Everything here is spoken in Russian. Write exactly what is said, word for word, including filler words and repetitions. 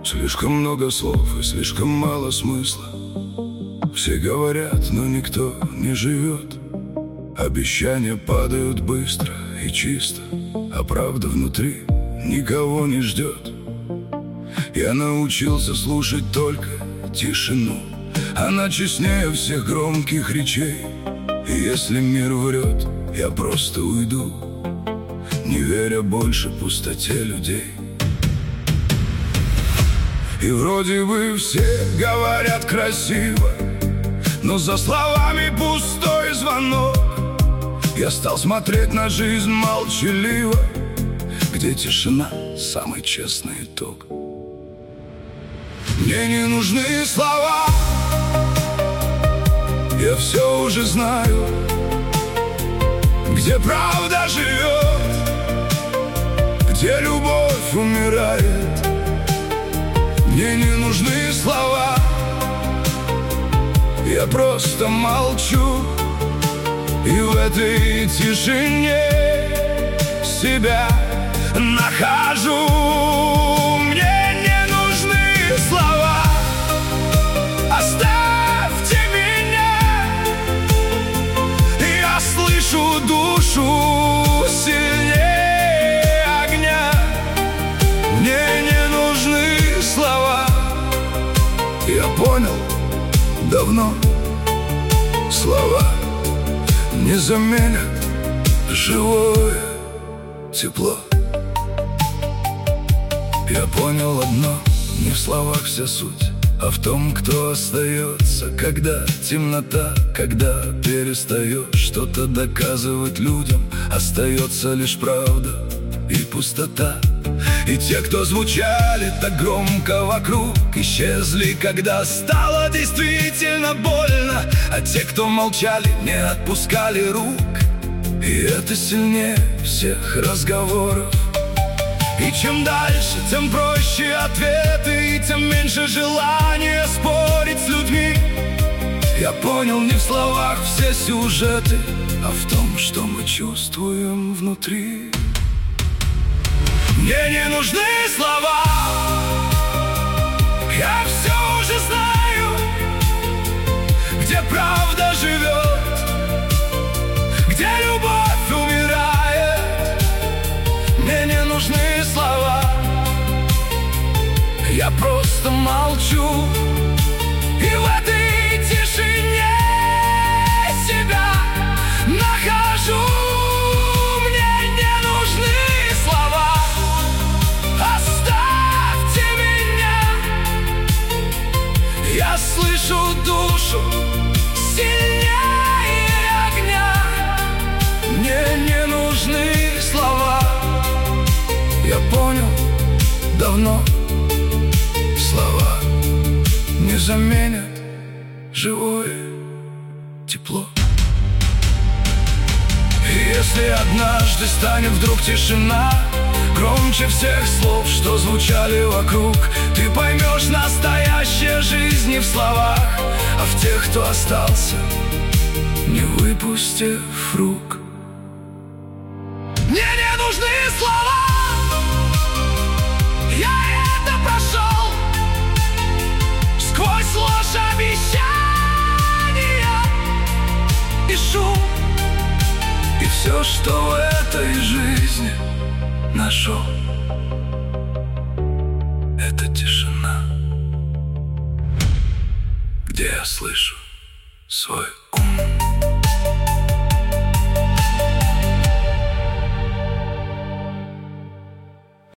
Слишком много слов и слишком мало смысла. Все говорят, но никто не живет. Обещания падают быстро и чисто, а правда внутри никого не ждет. Я научился слушать только тишину. Она честнее всех громких речей. И если мир врет, я просто уйду, не веря больше пустоте людей. И вроде бы все говорят красиво, но за словами пустой звонок. Я стал смотреть на жизнь молчаливо, где тишина — самый честный итог. Мне не нужны слова, я все уже знаю, где правда живет, где любовь умирает. Мне не нужны слова, я просто молчу, и в этой тишине себя нахожу. Мне не нужны слова, оставьте меня. Я слышу душу сильнее огня. Мне не нужны слова, я понял давно. Слова не заменят живое тепло. Я понял одно: не в словах вся суть, а в том, кто остается, когда темнота, когда перестаешь что-то доказывать людям. Остается лишь правда и пустота. И те, кто звучали так громко вокруг, исчезли, когда стало действительно больно. А те, кто молчали, не отпускали рук. И это сильнее всех разговоров. И чем дальше, тем проще ответы, и тем меньше желания спорить с людьми. Я понял, не в словах все сюжеты, а в том, что мы чувствуем внутри. Мне не нужны слова, я все уже знаю, где правда живет, где любовь умирает. Мне не нужны слова, я просто молчу, и в этой тишине себя нахожу. Я слышу душу сильнее огня. Мне не нужны слова, я понял давно. Слова не заменят живое тепло. И если однажды станет вдруг тишина громче всех слов, что звучали вокруг, ты поймешь, настоящая жизнь не в словах, а в тех, кто остался, не выпустив рук. Мне не нужны слова, я это прошел. Сквозь ложь обещания и шум, и все, что в этой жизни нашел, это тишина, где я слышу свой